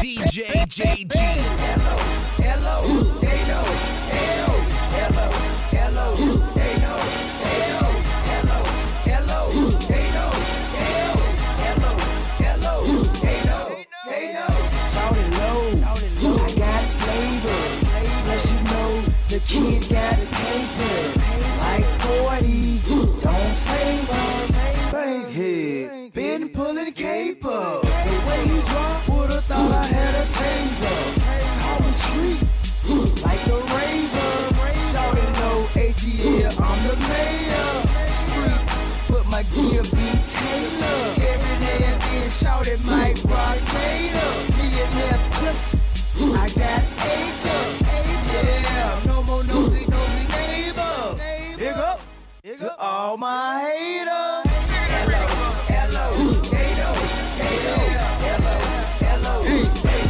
DJ JG. Hello, they know. Hello, hello, they know. Hello, they know. Hello, they know. Shout it low, I got flavor. Plus you know the kid got paper. Like 40, don't save us. Bankhead, been pulling caper. The way he dropped, would've thought I had a taser. Call me treat, like a razor. Shout it low, ATL, I'm the mayor. Put my gear be Taylor. Every day and then shout it Mike Rock Gator. Me and that plus, I got acre. Yeah, no more nosy neighbor. Here go, to all my haters. Hello, they know. Hello, they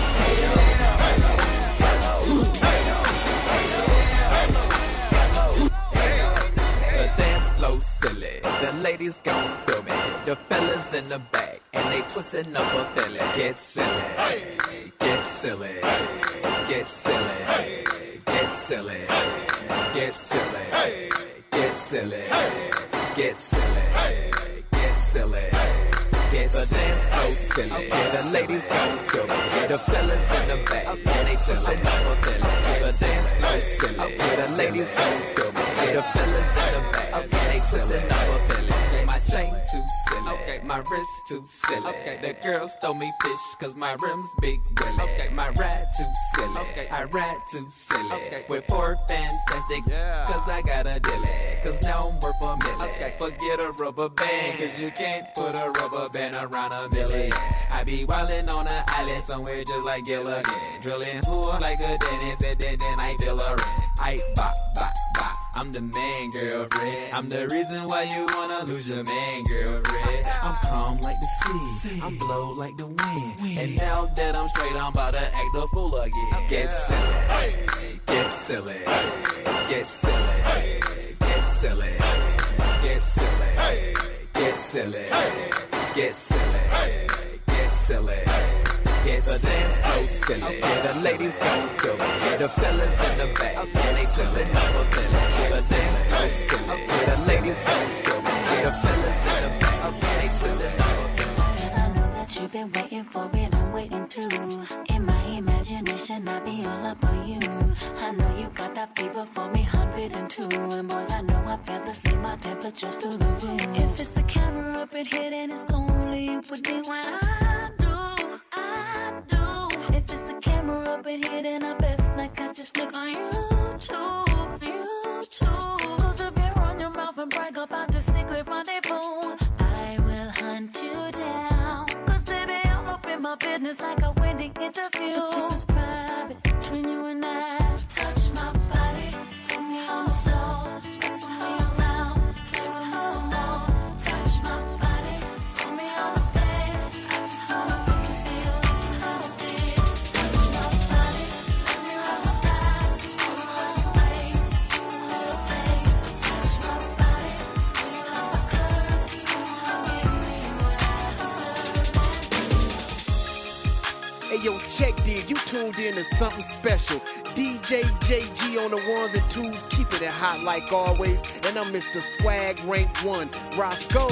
know. The dance flow silly, the ladies gon' feel me. The fellas in the back, and they twisting up a belly. Get silly, get silly, get silly, get silly, get silly, get silly, get silly, get silly. Get the dance flow silly, the ladies gon' feel me. The fellas in the back, and they twisting up a belly. The dance flow silly, the ladies gon' feel me. The fellas in the back, and they twisting up a belly. My chain too silly, my wrist too silly. The girls throw me fish cause my rims big willy. My ride too silly, I ride too silly. With four fantastic, cause I got a dilly. Cause now I'm worth a million. Forget a rubber band, cause you can't put a rubber band around a million. I be wildin' on an island somewhere just like Gilligan. Drilling pool like a dentist and then I feel a rent. I bop, bop, bop. I'm the man, girlfriend. I'm the reason why you wanna lose your man, girlfriend. I'm calm like the sea, I'm blow like the wind. And now that I'm straight, I'm about to act a fool again. Get silly, get silly, get silly, get silly, get silly, get silly, get silly, get silly. Get the dance flow silly, the ladies gon' feel me. The fellas in the back, and they twistin' up a belly. The dance flow silly, the ladies gon' feel me. The fellas in the back, and they twistin' up a belly. I know that you've been waiting for it, I'm waiting too. In my imagination, I be all up on you. I know you got that fever for me, 102. And boy, I know I feel the same, my temperature's through the roof. If it's a camera up in here, then it's only you put me when I do. If it's a camera up in here, then I best not catch just flick on YouTube. Cause if you run your mouth and brag about the secret rendezvous, I will hunt you down. Cause baby, I'm up in my business like a wedding interview. But this is private between you and I. Touch my body, put me on the floor, wrestle me around, play with me some more. Touch my body, put me on the bed. I just wanna make you feel like you know I did. Touch my body, let me rub my thighs, pull my waist, just a little taste. Touch my body, when you have my curves, come on, give me what I deserve. Hey yo, check this, you tuned in to something special. DJ JG on the ones and twos, keeping it hot like always. And I'm Mr. Swag Rank 1, Roscoe.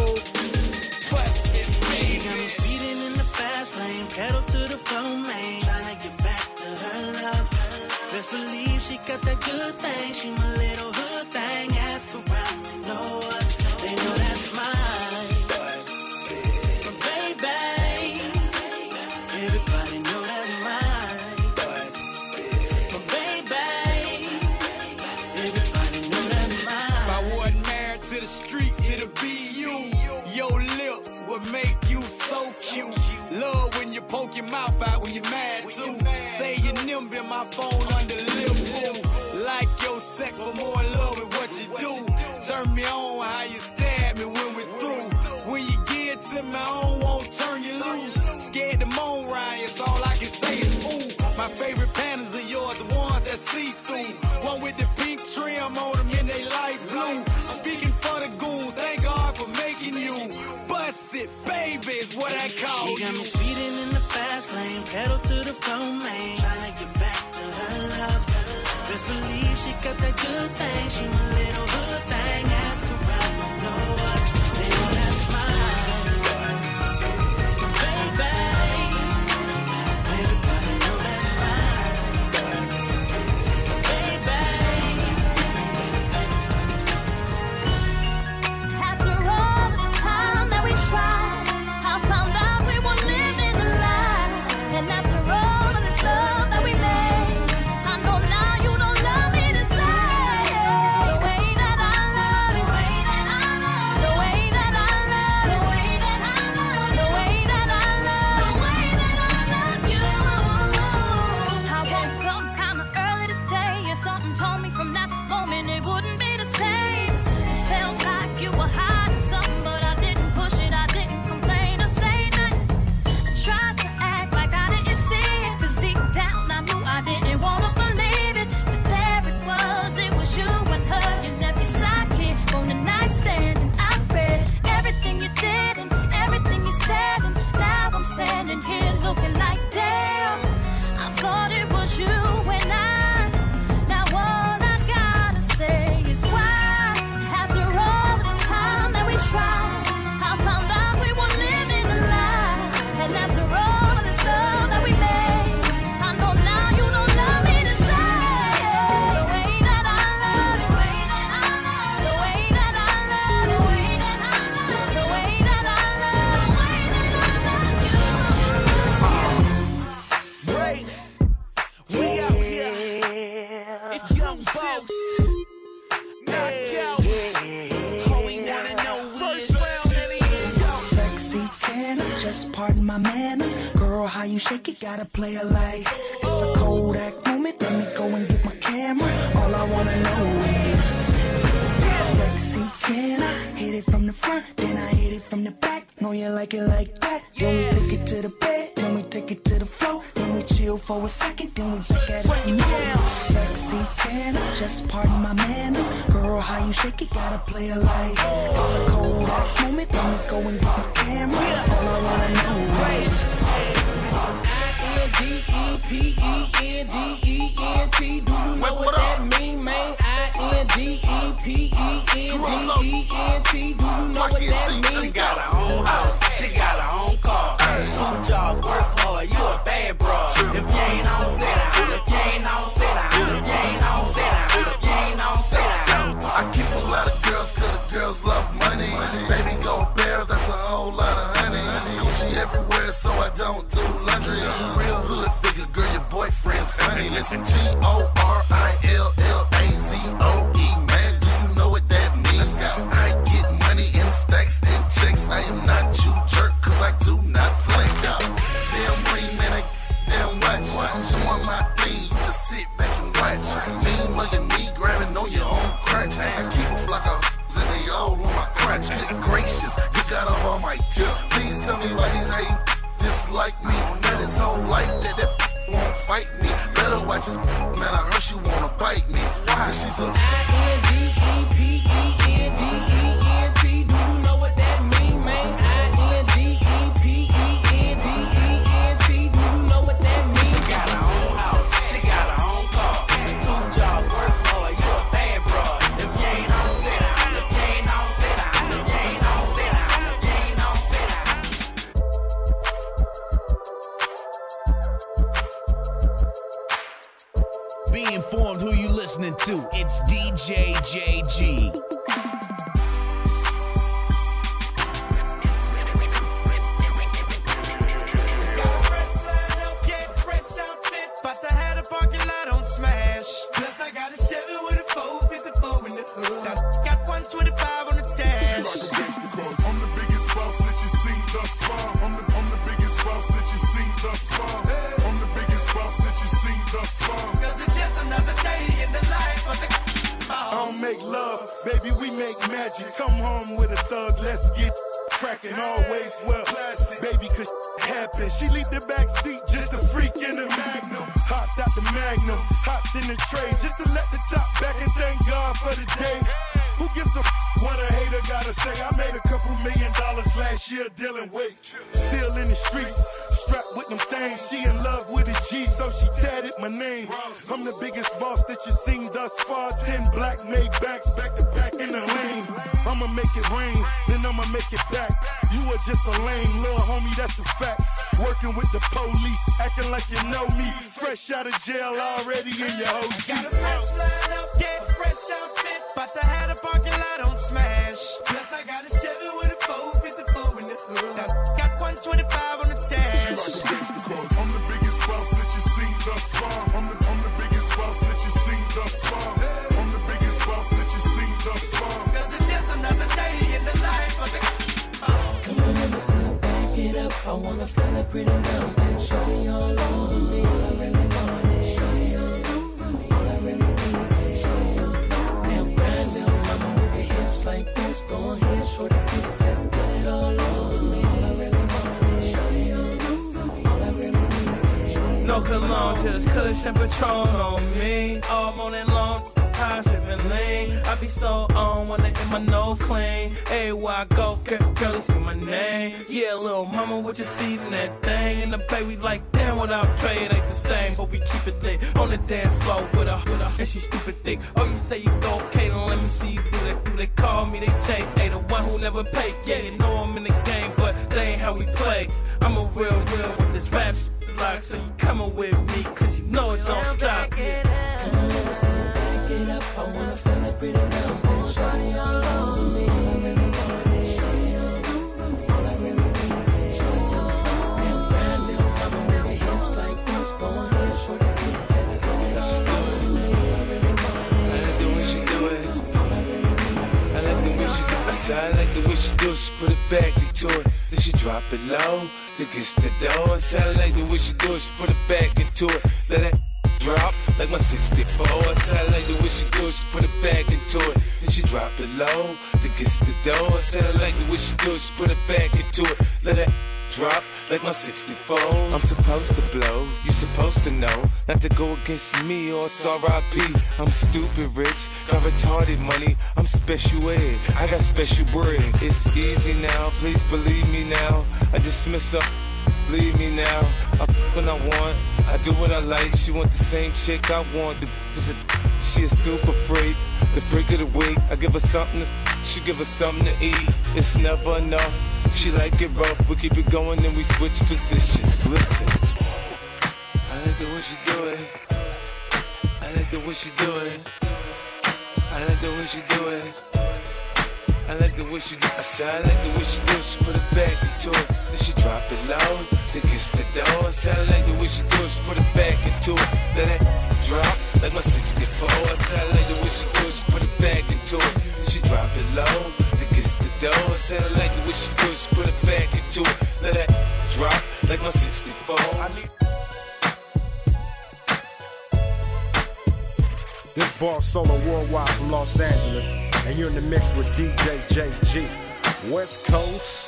She got me speeding in the fast lane, pedal to the floor, man. Tryna get back to her love. Best believe she got that good thing. She my little hood thing. Ask around, they know us. They know that's mine. But baby, everybody know that's mine. But baby, everybody know that's mine. If I wasn't married to the streets, it'll be you. Your lips would make you so cute. Love when you poke your mouth out when you're mad too. Say your nimble in my phone under lip woo. Like your sex, but more in love with what you do. Turn me on how you stab me when we're through. When you get to me, I don't want to turn you loose. Scared to moan, Ryan, so all I can say is ooh. My favorite patterns are yours, the ones that see through. One with the pink trim on them and they light blue. Speaking for the goons, thank God for making you. Bust it, baby, is what I call She got you. me speeding in the fast lane, pedal to you shake it, gotta play it like it's a Kodak moment. Let me go and get my camera. All I wanna know is sexy, can I hit it from the front, then I hit it from the back? Know you like it like that. Then we take it to the bed, then we take it to the floor, then we chill for a second, then we back at it some more. Sexy, can I just pardon my manners? Girl, how you shake it, gotta play it like it's a Kodak moment. Let me go and get my camera. All I wanna know is INDEPENDENT. Do you know what that mean, man? INDEPENDENT. Do you know what that mean? She got her own house, she got her own car. 2 jobs, work hard, you a bad broad. If you ain't on, sit down. If you ain't on, sit down. If you ain't on, sit down. If you ain't on, sit down. I keep a lot of girls, cause the girls love money. Baby go bears, that's a whole lot of honey. Gucci everywhere, so I don't do laundry. Real hood figure, girl, your boyfriend's funny. Listen, GORILLAZOE, man, do you know what that means? I get money in stacks and checks. I am not you jerk, cause I do not flex. Damn ring, man, I damn watch. Doing my thing, you just sit back and watch. Me mugging me, grabbing on your own crutch. I keep a flock of and they all on my crotch. Good gracious, you got off on my tip. Please tell me why these hate dislike me. That his whole life that won't fight me. Better watch it, man, I heard she wanna bite me. Why? She's a INDEPENDENT. Do you know what that mean, man? INDEPENDENT. Do you know what that mean? She got her own house, she got her own car. 2 jobs, work hard, you a bad broad. If you ain't on, sit down. If you ain't on, sit down. If you ain't on, sit down. If you ain't on, sit down. Be informed who you listening to. It's DJ JG. But I had a parking lot on Smash. Plus I got a 7 with a 454 in the hood. I got 125 on the dash. I'm the biggest boss that you seen thus far. I'm the biggest boss that you seen thus far. I'm the biggest boss that you seen thus far. Cause it's just another day in the life of the I don't make love, baby, we make magic. Come home with a thug, let's get cracking. Always well plastic, baby, cause happen. She leave the back seat, just a freak in the Magnum. Hopped out the Magnum, hopped in the tray, just to let the top back and thank God for the day. Who gives a what a hater gotta say? I made a couple $1 million last year dealing weight. Still in the streets, strapped with them things. She in love with a G, so she tatted my name. I'm the biggest boss that you seen thus far. 10 black made backs, back to back in the lane. I'ma make it rain, then I'ma make it back. You are just a lame little homie, that's a fact. Working with the police, acting like you know me. Fresh out of jail, already in your whole got a fresh line up, yeah, fresh outfit. But I had a parking lot on Smash. Plus I got a 7 with a 454 in the hood. I got 125 on the dash. I'm the biggest boss that you seen thus far. I'm the biggest boss that you seen thus far. I'm the biggest boss that you seen thus far. Cause it's just another day in the life of the Come on, let me see you back it up. I wanna feel it pretty now and show me all over me. All I really want is show me all over me. All I really need is show me all over me. Now grind, little mama, move your hips like this. Go ahead, shorty, just put it all over me. All I really want is show me all over me. All I really need is show me all over me. No cologne, just Kush and Patron on me. All morning long, high sipping lean. I be so on when I get my nose clean. Everywhere I go, girl, they scream my name. Yeah, little mama, what you feeding that thing? And the baby like, damn, without Trey, it ain't the same. But we keep it thick on the dance floor with her, and she stupid thick. Oh, you say you go, okay, then let me see you do that. They call me, they take, they the one who never paid. Yeah, you know I'm in the game, but they ain't how we play. I'm a real with this rap like, so you coming with me, cause you know it don't stop. Come on, let me see you back it up. I wanna feel it pretty now and show me all over me. All I really want is show me all over me. All I really need is show me all over me. Now grind, little mama, move your hips like this. Go ahead, shorty, just put it all over me. All I really want is I like the way she do it. I like the way she do it. I like the way she do it. She put it back into into it, then she drop it low. Then gets the door. Sound like the way she do it, she put it back into it. Let it drop like my 64. Sound like the way she do it, she put it back into it. Then she drop it low. Then gets the door. Sound like the way she do it, she put it back into it. Let it drop like my 64. I'm supposed to blow, you supposed to know not to go against me or it's R.I.P. I'm stupid rich, got retarded money. I'm special ed, I got special bread. It's easy now, please believe me now. I dismiss her, believe me now. I when I want, I do what I like. She want the same chick I want. She a super freak, the freak of the week. I give her something to, she give her something to eat. It's never enough. She like it rough, we keep it going and we switch positions. Listen, I like the way she do it. I like the way she do it. I like the way she do it. I like the way she do it. I said I like the way she do it. She put it back into it. Then she drop it low. Then kiss the door. I said I like the way she do it. She put it back into it. Then it drop like my 64. I said I like the way she do it. She put it back into it. Then she drop it low. The door, I said I like the way she do it, she put it back into it. Let that drop like my 64. This boss solo worldwide from Los Angeles, and you're in the mix with DJ JG. West Coast.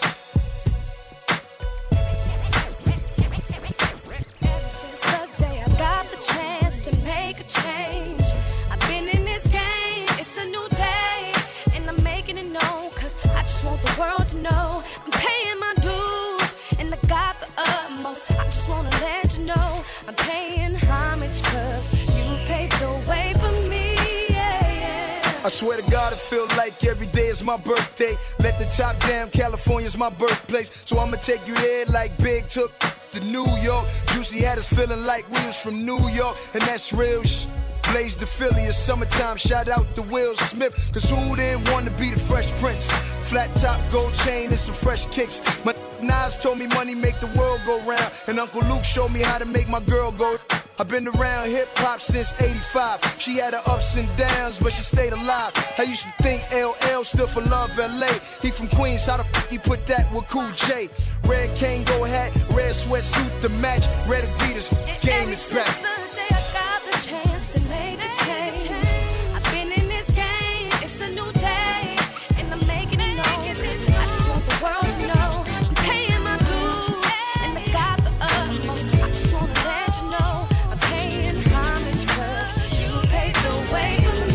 Ever since the day I got the chance to make a change, I've been in this game, it's a new day, and I'm making it known. I just want the world to know I'm paying my dues, and I got the utmost. I just wanna let you know I'm paying homage, cause you paved the way for me, yeah. I swear to God, it feel like every day is my birthday. Let the top down, California's my birthplace. So I'ma take you there like Big took to New York. Juicy had us feeling like we was from New York, and that's real shit. Blaze the Philly, it's summertime, shout out to Will Smith. Cause who didn't want to be the Fresh Prince? Flat top, gold chain, and some fresh kicks. My Nas told me money make the world go round, and Uncle Luke showed me how to make my girl go. I've been around hip-hop since 85. She had her ups and downs, but she stayed alive. I used to think LL stood for Love LA. He from Queens, how the f*** he put that with Cool J? Red Kango hat, red sweatsuit to match. Red Adidas, game is back. Chance to make a change. I've been in this game, it's a new day, and I'm making it known. I just want the world to know I'm paying my dues, and I got the utmost. I just wanna let you know I'm paying homage, cause you paved the way for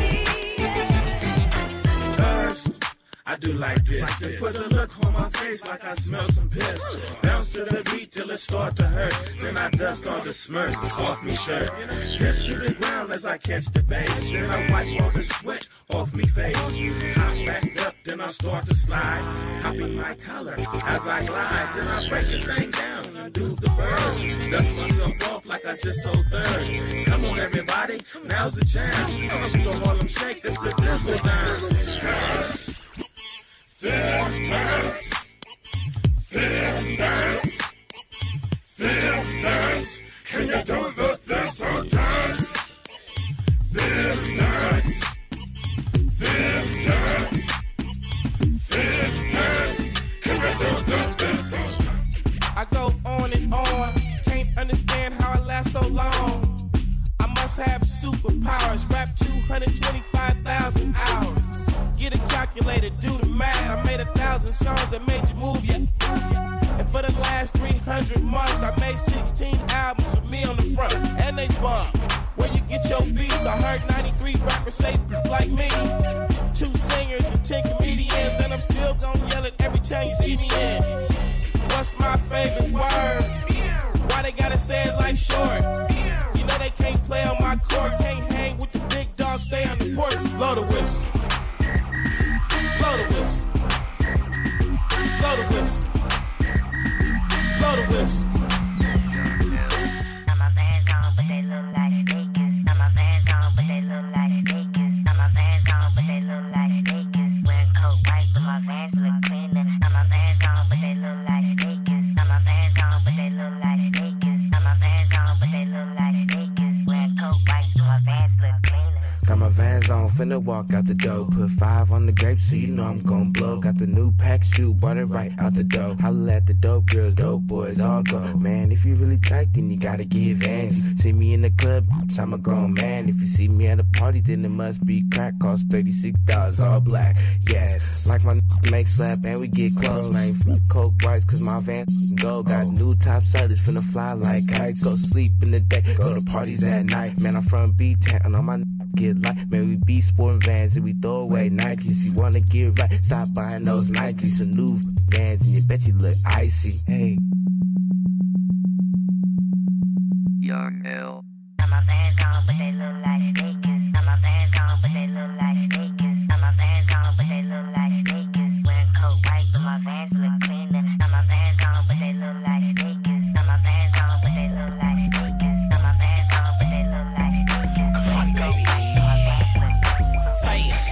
me. Cause I do like this. They put a look on my face like I smell some piss. Bounce to the beat till it start to hurt. Then I dust all the smirk off me shirt. Dip to the ground as I catch the bass. Then I wipe all the sweat off me face. Hop back up, then I start to slide. Hopping my collar as I glide. Then I break the thing down and do the bird. Dust myself off like I just told third. Come on everybody, now's the chance. So Harlem Shake is the Dizzle dance. This dance, this dance, this dance. Can you do the Dizzle dance? This dance, this dance, this dance. Can you do the Dizzle dance? I go on and on, can't understand how I last so long. I must have superpowers, rap 225,000 hours. Get a calculator, do the math. I made 1,000 songs that made you move, yeah. And for the last 300 months, I made 16 albums with me on the front, and they bump. Where you get your beats? I heard 93 rappers say like me. 2 singers and 10 comedians, and I'm still gonna yell it every time you see me in. What's my favorite word? Why they gotta say it like short? You know they can't play on my court, can't hang with the big dogs, stay on the porch. Blow the whistle. Blow the whistle. Blow the whistle. Blow the whistle. Got my Vans on, but they look like sneakers. Got my Vans on, but they look like sneakers. Got my Vans on, but they look like sneakers. Wearing coat white, but my Vans look cleaner. Got my Vans on, but they look like sneakers. Got my Vans on, but they look like sneakers. Got my Vans on, but they look like sneakers. Wearing coat white, but my Vans look cleaner. Got my Vans on, finna walk out the door. Put 5 on the grapes, so you know I'm gon' blow. Got the new pack shoe, bought it right out the door. Holla at the dope girls, dope boys, all go. Man, if you really tight, then you gotta give Vans. See me in the club, I'm a grown man. If you see me at a party, then it must be crack. Cost $36, all black, yes. Like my make slap and we get close. Man, coke whites, cause my van go. Got new top sellers, finna fly like kites. Go sleep in the day, go to parties at night. Man, I'm from B-Town, on my get light. Man, we be sporting Vans and we throw away Nikes. You wanna get right, stop buying those Nikes. Some new Vans and you bet you look icy. Hey. Your L. Got my Vans on, but they look like sneakers. Got my Vans on, but they look like sneakers. Got my Vans on, but they look like sneakers. Wearing coat white, but my Vans look cleaner. Got my Vans on, but they look like sneakers. Got my Vans on, but they look like sneakers. Got my Vans on, but they look like sneakers. Funny baby. Fast.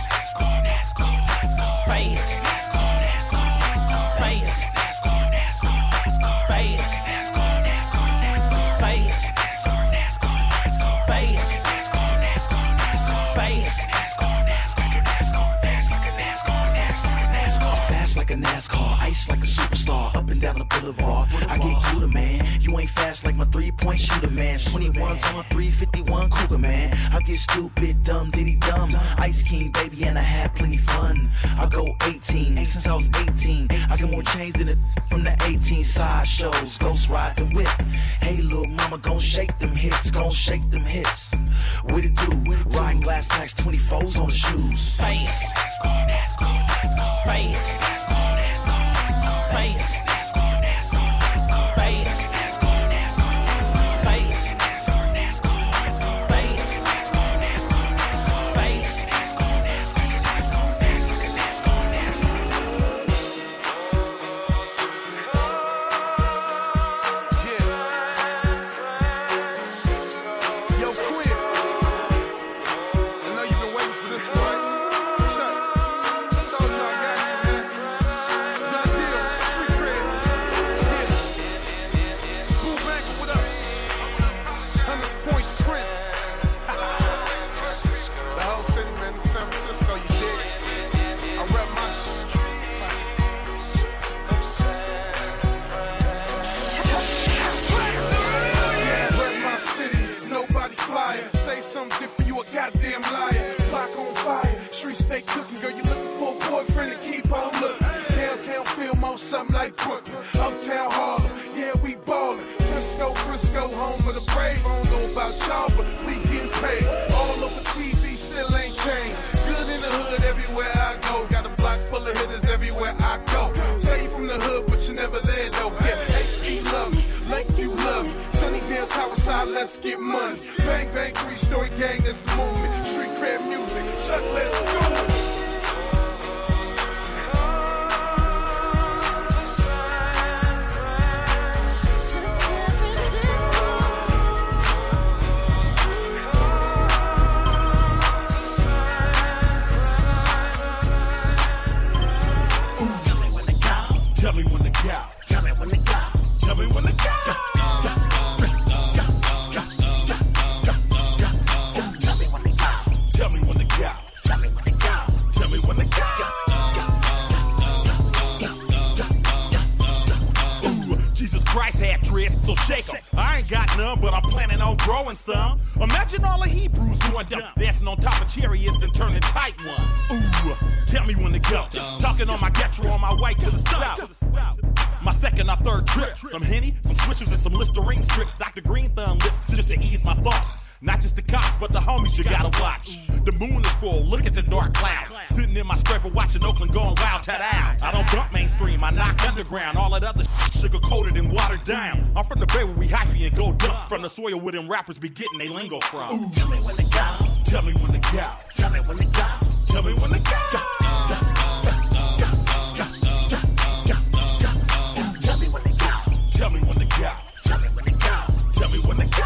Like a NASCAR, ice like a superstar, up and down the boulevard. I get cooler, man. You ain't fast like my 3-point shooter, man. 21s on a 351 Cougar, man. I get stupid, dumb, diddy dumb. Ice King, baby, and I had plenty fun. I go 18 since I was 18. I got more change than from the 18 side shows. Ghost ride the whip. Hey, little mama, gon' shake them hips, gon' shake them hips. What it do? Riding glass packs, 24s on the shoes. Fast. Something like Brooklyn, Uptown Harlem, yeah, we ballin'. Frisco, home of the brave. I don't know about y'all, but we getting paid. All over TV, still ain't changed. Good in the hood everywhere I go. Got a block full of hitters everywhere I go. Say you from the hood, but you never there though. Yeah, HP love me, Lakeview love me. Sunnydale, Tower Side, let's get money. Bang, bang, 3-story gang, that's the movement. Street crab music, Chuck, let's go. Tell me when to go. Tell me when to go. Tell me when to go. Tell me when to go. Tell me when to go. Tell me when to go. Tell me when to go. Ooh, Jesus Christ had dreads, so shake 'em. I ain't got none, but I'm planning on growing some. Imagine all the Hebrews going down, dancing on top of chariots and turning tight ones. Ooh, tell me when to go. Talking on my Getro on my way to the south. My second or third trip. Some Henny, some Swishers, and some Listerine strips. Dr. Green Thumb lips just to ease my thoughts. Not just the cops, but the homies you gotta watch. The moon is full, look at the dark cloud. Sitting in my scraper watching Oakland going wild, ta-da. I don't dump mainstream, I knock underground. All that other sugar-coated and watered down. I'm from the Bay where we hyphy and go dump. From the soil where them rappers be getting they lingo from. Ooh. Tell me when to go. Tell me when to go. Tell me when to go. Tell me when to go. Tell me when to go. Tell me when to go. Tell me when to go. Tell me when to go.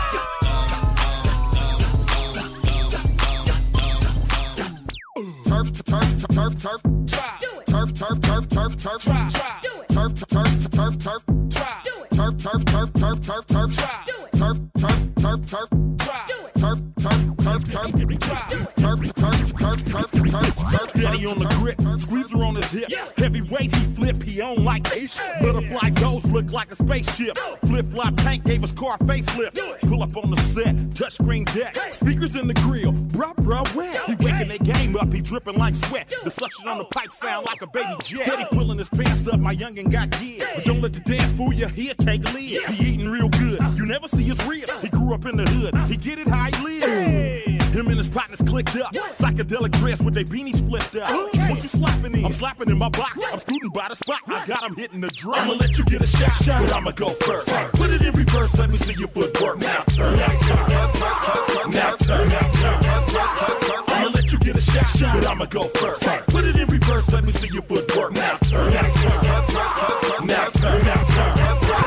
Turf, turf, turf, turf, turf. Do it. Turf, turf, turf, turf, turf. Do it. Turf, turf, turf, turf. Do it. Turf, turf, turf, turf, turf, turf. Do it. Turf, turf, turf, turf. Do it. Steady on the grip, squeeze her on his hip. Heavyweight, he flip, he on like a butterfly ghost, look like a spaceship. Flip-flop tank gave his car a facelift. Pull up on the set, touchscreen deck, speakers in the grill, bruh, wet. He waking their game up, he dripping like sweat. The suction on the pipe sound like a baby jet. Steady pulling his pants up, my youngin' got gear. But don't let the dance fool you, he'll take a lid. He eating real good, you never see his ribs. He grew up in the hood, he get it how he live. Him and his partners clicked up, psychedelic dress with their beanies flipped up. What you slapping in? I'm slapping in my box, I'm scooting by the spot. I got him hitting the drum. I'ma let you get a shot, but I'ma go first. Put it in reverse, let me see your footwork. Now turn, now turn, now turn, now turn. I'ma let you get a shot, but I'ma go first. Put it in reverse, let me see your footwork. Now turn, now turn, now turn, now turn.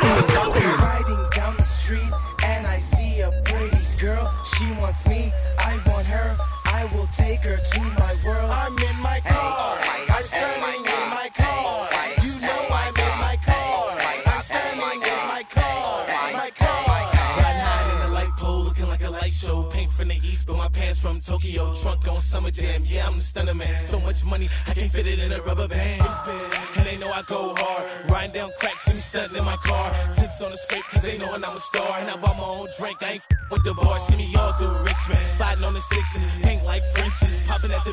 Riding down the street and I see a pretty girl. She wants me, I want her. I will take her to my world. I'm in my car. I'm standing in my car. You know I'm in my car. I'm standing in my car. My car. Riding high in the light pole, looking like a light show. Paint from the east, but my pants from Tokyo. Trunk on Summer Jam, yeah, I'm the stunner man. So much money, I can't fit it in a rubber band. And they know I go hard. Riding down cracks, see me stunting in my car. Tints on the scrape, cause they knowin' I'm a star. And I bought my own drink, I ain't with the bar. See me all through Richmond, sliding on the sixes. Hang like Frenches, popping at the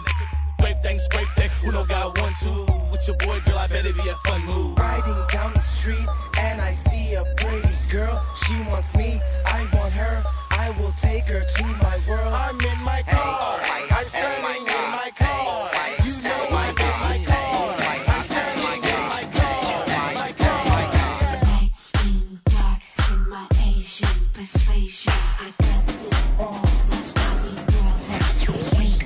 scrape thing. Who know got 1, 2 with your boy, girl, I bet it be a fun move. Riding down the street and I see a pretty girl. She wants me, I want her. I will take her to my world. I'm in my car. I'm standing in my car. You know I'm in my car. I'm standing in my car. My car. Light skin, dark skin, my Asian persuasion. I got this all. That's why these girls act sweet.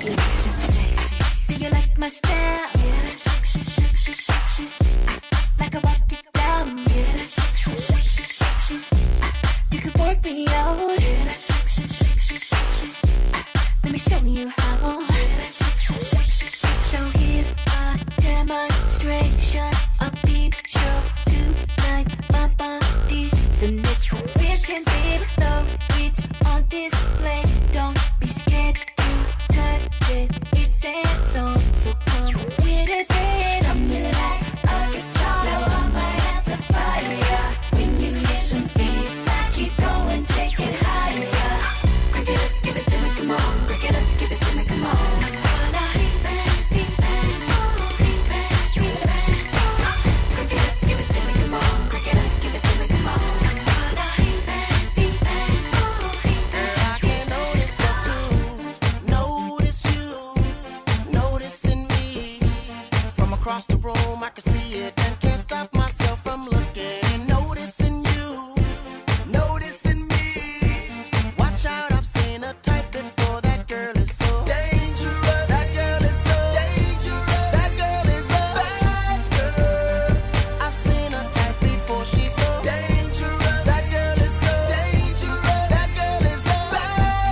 Sexy. Do you like my style? Yeah, that's sexy, sexy, sexy. Like I walk it down. Yeah, that's sexy, sexy, sexy. You can work me out. Yeah, that's sexy, sexy, sexy. Let me show you how. Yeah, that's sexy, sexy, sexy. So here's a demonstration, a peep show tonight. My body's an exhibition, babe. Though it's on display, don't be scared to touch it. It's hands on, so come with it, babe. I'm really like a guitar. Now I might amplify ya. When you hear some feedback, keep going, take it higher. Crank it up, give it to me, come on. Crank it up, give it to me, come on. Beat bang, beat bang, beat bang, beat bang. Crank it up, give it to me, come on. Crank it up, give it to me, come on. Beat bang, beat bang, beat bang. I can't notice but to notice you, noticing me. From across the room, I can see it and can't stop myself from looking and noticing you, noticing me. Watch out, I've seen a type before. That girl is so dangerous. That girl is so dangerous. That girl is a bad girl. I've seen a type before. She's so dangerous. That girl is so dangerous. That girl is a bad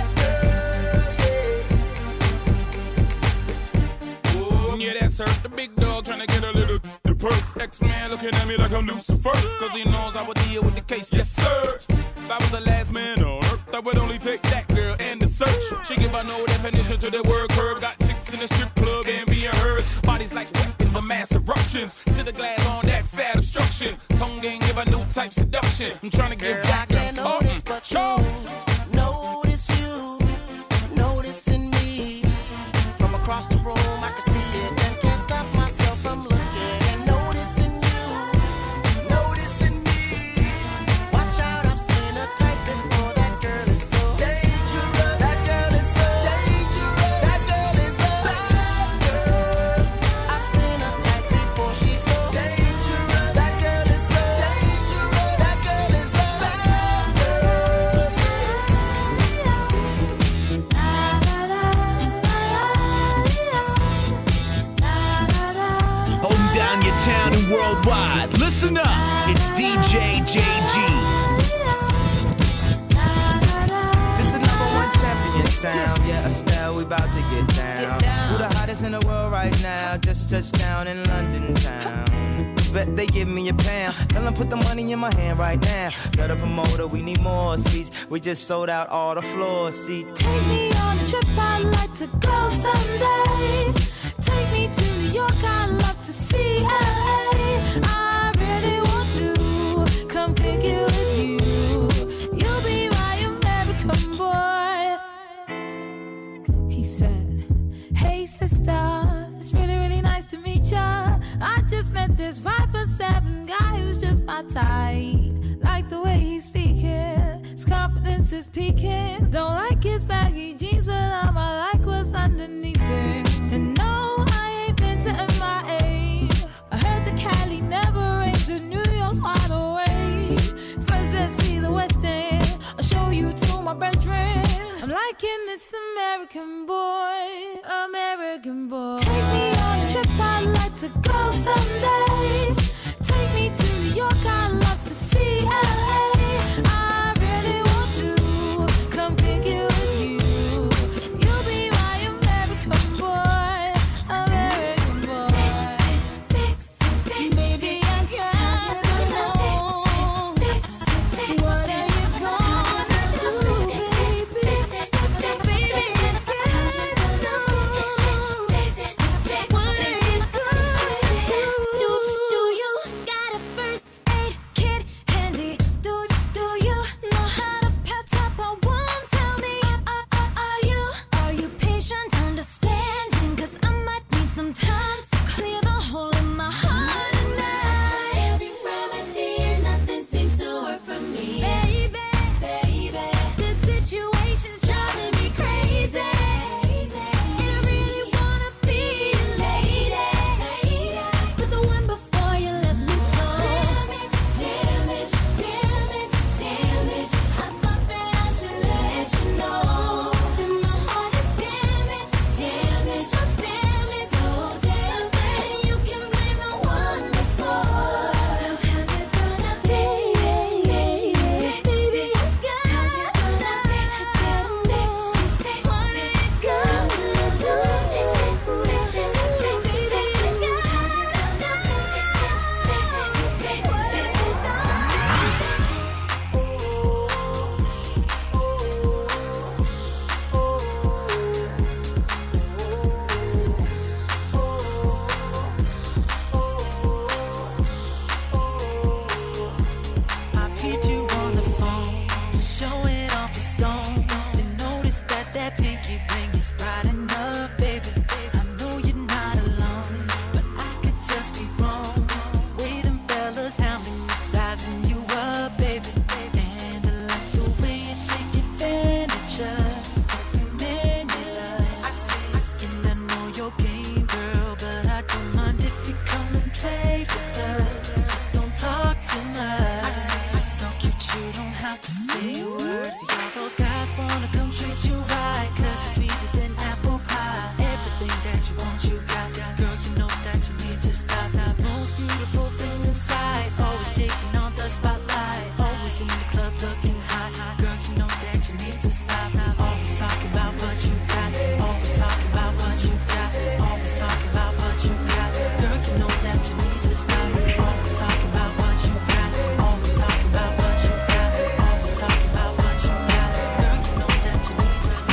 girl. Yeah, that's her, the big dog trying to get a little the perk. X-Man looking at me like I'm Lucifer, cause he knows I would deal with the case, yes sir. If I was the last man on earth, I would only take that girl and the search. She give her no definition to the word curve. Got chicks in the strip club and being hers. Bodies like weapons of mass eruptions. Sit a glass on that fat obstruction. Tongue ain't give a new type seduction. I'm trying to give that girl something. Notice you, noticing me. From across the room, I can see it and can't stop myself from looking and noticing you, noticing me. Watch out, I've seen a type before. That girl is so dangerous. That girl is so dangerous. That girl is a bad girl. I've seen a type before. She's so dangerous. That girl is so dangerous. That girl is a bad girl. Holding down your town and worldwide. Listen up, it's DJ JG. This is #1 champion sound. Yeah, Estelle, we about to get down. Who the hottest in the world right now? Just touched down in London town. bet they give me a pound. Tell them put the money in my hand right now. Got a promoter, we need more seats. We just sold out all the floor seats. Take me on a trip, I'd like to go someday. Take me to New York, I'd love to see LA. I really want to come pick you with you. You'll be my American boy. He said, hey sister, it's really, really nice to meet ya. I just met this 5'7" guy who's just my type. Like the way he's speaking, his confidence is peaking. Don't like his baggy jeans, but I'ma like what's underneath it. And no, I ain't been to MIA. I heard the Cali never rains, and New York's wide awake. First let's see the West End, I'll show you to my bedroom. I'm liking this American boy, American boy. Take me on a trip, I'd like to go someday. Take me to New York, I'd love to see LA. I really want to come pick you with you. You'll be my American boy, American boy. Baby, I gotta know, what are you gonna do, baby? Baby, I gotta know, what are you gonna do? Do you got a first aid kit handy? Do you know how to patch up a wound? Tell me, are you patient, understanding? 'Cause I might need some time to clear the hole in my heart tonight. Every remedy and nothing seems to work for me. Baby, this situation's driving me crazy. And I really wanna be a lady, but the one before you left me so damaged. I thought that I should let you know that my heart is damaged, so damaged. And you can blame the one before. So how you gonna be, baby? I gotta know. What are you gonna do? I hit you on the phone to show it off the stones. And notice that pinky ring is bright enough, baby. I know you're not alone, but I could just be wrong. Way them fellas hounding you, sizing you up, baby. And I like the way you take advantage of every man you love. I see, and I know your game, girl, but I don't mind if you come and play with us. Just don't talk too much. I see you're so cute, you don't have to say a word. See all those guys wanna come treat you right, 'cause you're sweeter than apple pie. Everything that you want, you got. Girl, you know that you need to stop. Most beautiful thing inside, always taking on the spotlight. Always in the club looking hot. Girl, you know that you need to stop. Always talking about what you got. Always talking about what you got. Always talking about what you got. Girl, you know that you need to stop. Always talking about what you got. Always talking about what you got. Always talking about what you got. Girl, you know that you need to stop.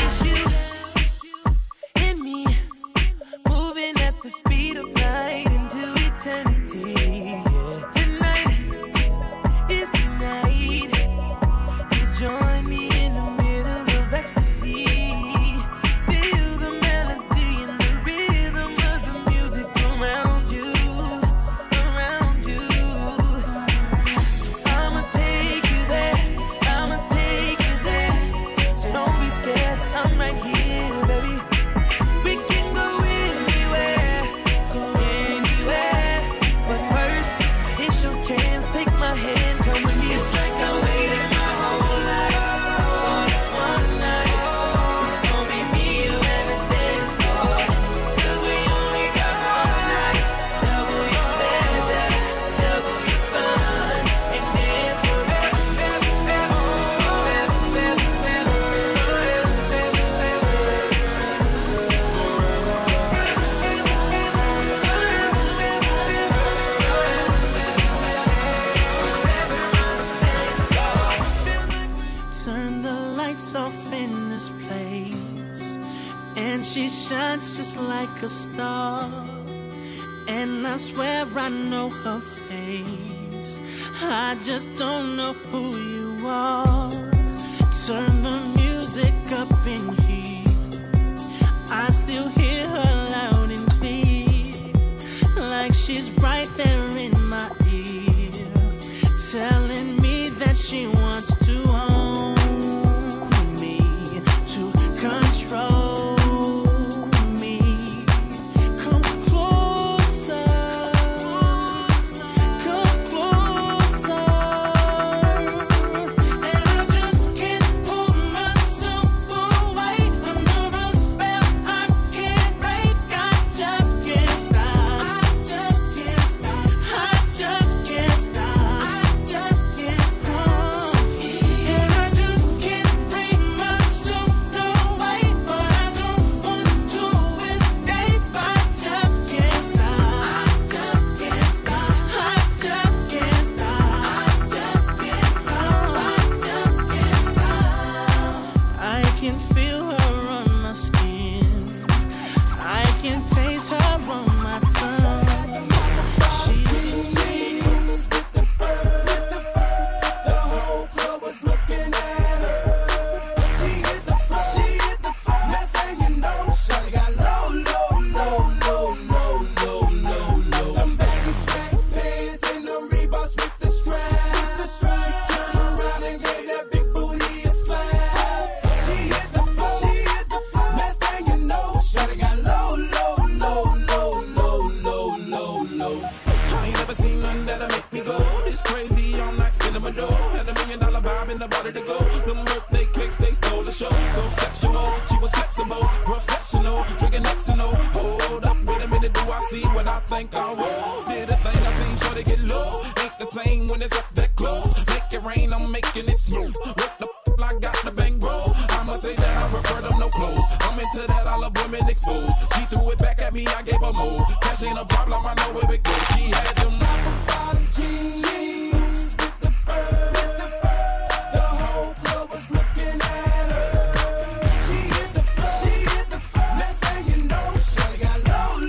in this place, and she shines just like a star. And I swear I know her face, I just don't know who you are. Turn the music up in here, I still hear her loud and clear, like she's right there in my ear, telling me that she wants to own me, to control me. Come closer, come closer. And I just can't pull myself away under a spell I can't break. I just can't stop. I just can't stop. I just can't stop. I just can't stop. And I just can't bring myself away, but I don't want to escape. I just can't stop. I just can't stop. I just can't stop. I just can't stop. I just can't stop. I can feel her on my skin, I can taste her on my tongue. She's The whole club was looking at her. She hit the floor. Next thing you know, shawty got low. Them baggy slack pants and the Reeboks with the strap. She turned around and gave that big booty a slap. She hit the floor. Next thing you know, shawty got low. I ain't never seen nothing that'll make me go this crazy all night, spinning my dough. Had $1 million vibe in the body to go. Them birthday cakes, they stole the show. So sexual, she was flexible, professional, drinking Xanol. Hold up, wait a minute, do I see what I think I will? Did a thing I seen, sure they get low. Ain't the same when it's up that close. Make it rain, I'm making it snow. What the I got the bang bro. I'ma say that I prefer them no clothes. I'm into that, I love women exposed. She threw it back at me, I gave her more. Cash ain't a problem, I know where it goes. She had them bottom jeans with the fur. The whole club was looking at her. She hit the floor. Next thing you know, shawty got low.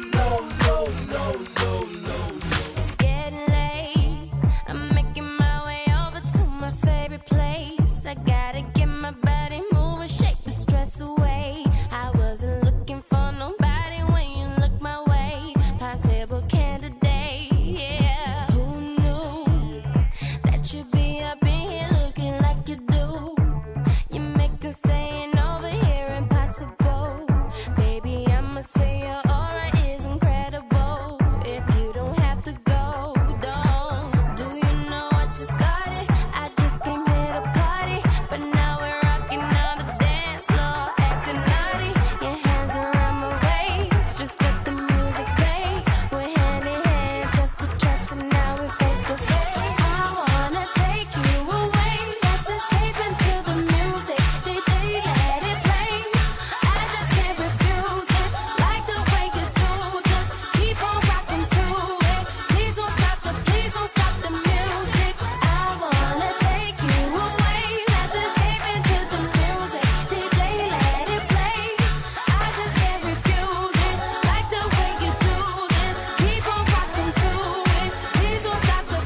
It's getting late, I'm making my way over to my favorite place. I gotta get my body moving, shake the stress away. I wasn't looking for nobody when you look my way. Possible candidate, yeah. Who knew that you'd be up in here looking like you do? You make us staying over here impossible. Baby, I'ma say your aura is incredible. If you don't have to go, don't. Do you know what you started? I just came here to party, but now we're rocking on the dance floor, acting naughty. Your hands around my waist, just let the music play. We're hand in hand, just to trust, and now we're face to face. I wanna take you away, let's escape into the music. DJ, let it play. I just can't refuse it, like the way you do. Just keep on rocking to it. Please don't stop the music. I wanna take you away, let's escape into the music. DJ, let it play. I just can't refuse it, like the way you do this. Keep on rocking to it. Please don't stop the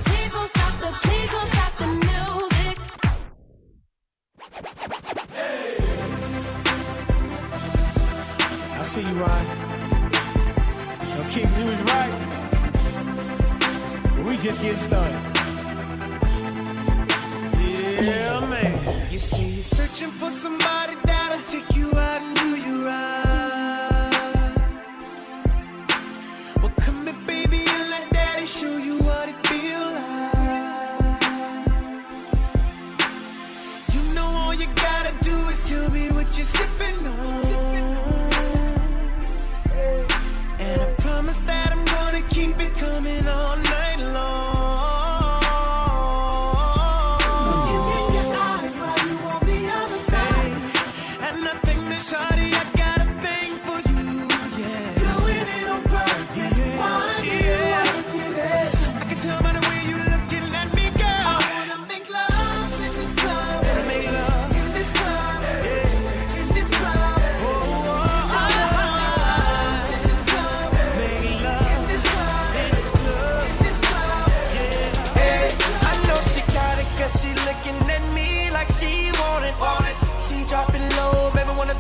music. I see you, Ron. Yo, Keith, you was right. But we just getting started. Yeah, man. You see, you're searching for somebody that'll take you out and do you right. Well, come here, baby, and let daddy show you what it feels like. You know all you gotta do is tell me what you're sipping on. And I promise that I'm gonna keep it coming all night long. Give me your eyes while you on the other side. And I think that shawty, I got a thing for you, yeah. Doing it on purpose, why you working it? I can tell by the way you looking at me, girl. I wanna make love in this club. And I make love in this club. Yeah.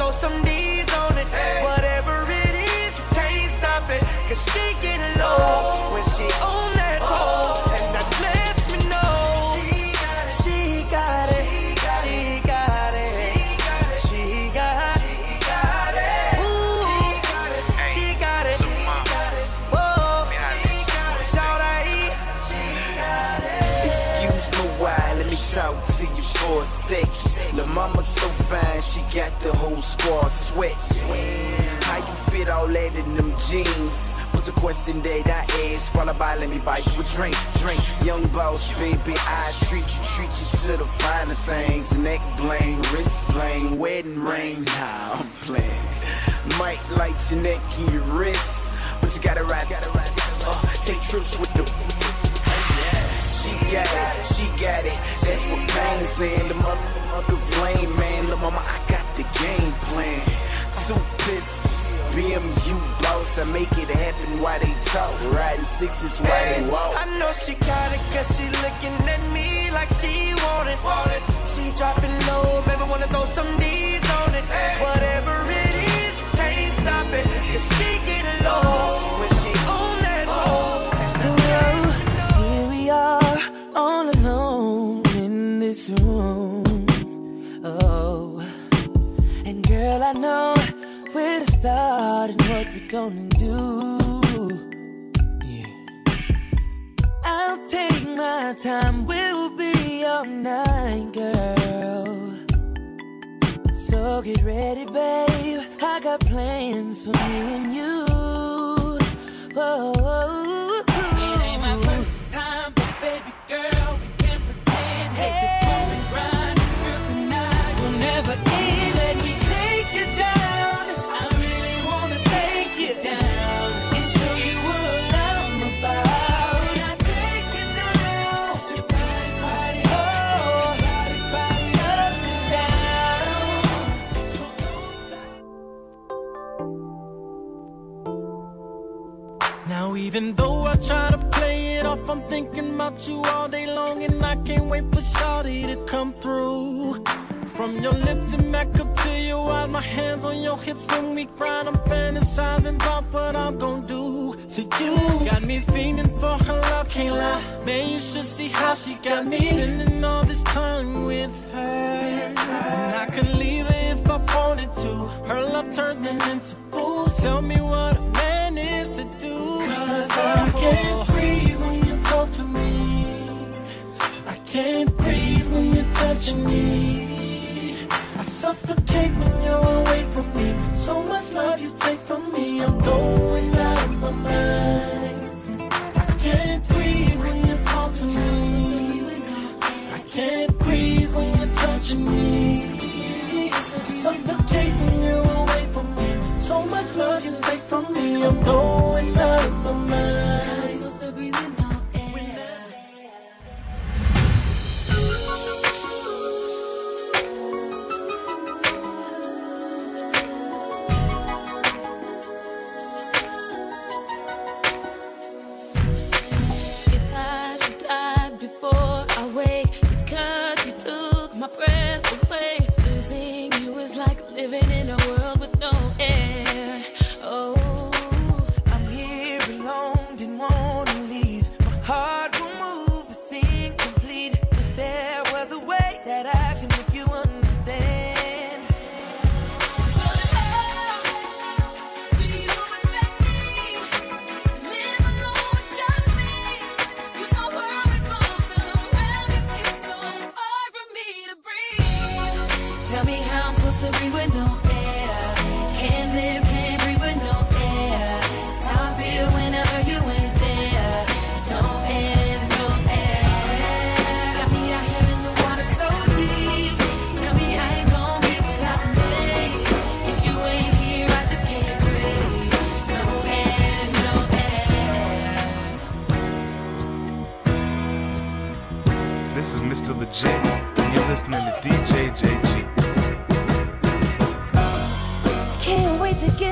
throw some D's on it. Whatever it is, you can't stop it. Cause she get low when she on that pole. And that lets me know she got it. She got it. She got it. She got it. Ooh, she got it. Whoa, shout out. She got it. Excuse me while, let me talk to you for a sec. Lil' mama so fine, she got the whole squad sweat. How you fit all that in them jeans? Was a question that I asked, followed by let me buy you a drink. Young boss, baby, I treat you to the finer things. Neck bling, wrist bling, wedding ring. Nah, I'm playing. Might light your neck and your wrist, but you gotta ride. Take trips with the. She got it, that's what Pain saying. The motherfuckers lame, man. Lil' mama, I got the game plan. 2 pistols, BMU boss. I make it happen while they talk. Riding 6s while they walk. I know she got it, cause she looking at me like she want it. She dropping low, baby, wanna throw some D's on it. Whatever it is, you can't stop it. Cause she get low when she on that pole. Here we are, all alone in this room. Oh, and girl, I know where to start and what we're gonna do. Yeah, I'll take my time, we'll be all night, girl. So get ready, babe, I got plans for me and you. Whoa. It ain't my first time, but baby girl, we can't pretend. Hey, this moment grind, girl, tonight will never end. Let me take you down. I really wanna take you down and show you what I'm about. I take you down, your body, body up and down. Now even though I try to play it off, I'm thinking about you all day long, and I can't wait for shawty to come through. From your lips and back up to your eyes, my hands on your hips when we grind. I'm fantasizing about what I'm gonna do. So you got me feeling for her love, can't lie. Man, you should see how she got me spending all this time with her. And I could leave her if I wanted to. Her love turns me into fool. Tell me what a man is to do. Cause I can't breathe when you talk to me. I can't breathe when you're touching me. I suffocate when you're away from me. So much love you take from me, I'm going out of my mind. I can't breathe when you talk to me. I can't breathe when you're touching me. I suffocate when you're away from me. So much love you take from me, I'm going out of my mind. My breath away, losing you is like living in a world with no air. Oh, I'm here alone, didn't wanna leave. My heart will move, but seem complete. If there was a way that I can make you understand. But how do you expect me to live alone with just me? 'Cause my world revolves around you, it's so hard for me to breathe. Tell me how I'm supposed to breathe with no air. Can't live, can't breathe with no air. It's how I feel whenever you ain't there. It's no air, no air. Got me out here in the water so deep. Tell me how you gon' be without me. If you ain't here, I just can't breathe. It's no air, no air. This is Mr. Legit, and you're listening to DJ JG. Can't wait to get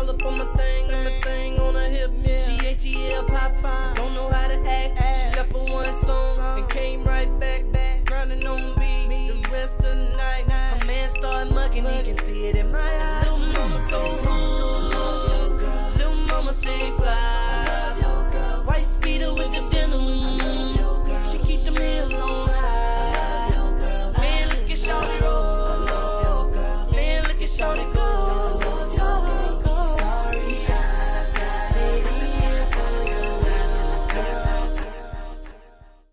all up on my thing, and my thing on her hip. She ATL Popeye, don't know how to act. She left for one song and came right back, grinding on me the rest of the night. Her man started mugging, he can see it in my eyes.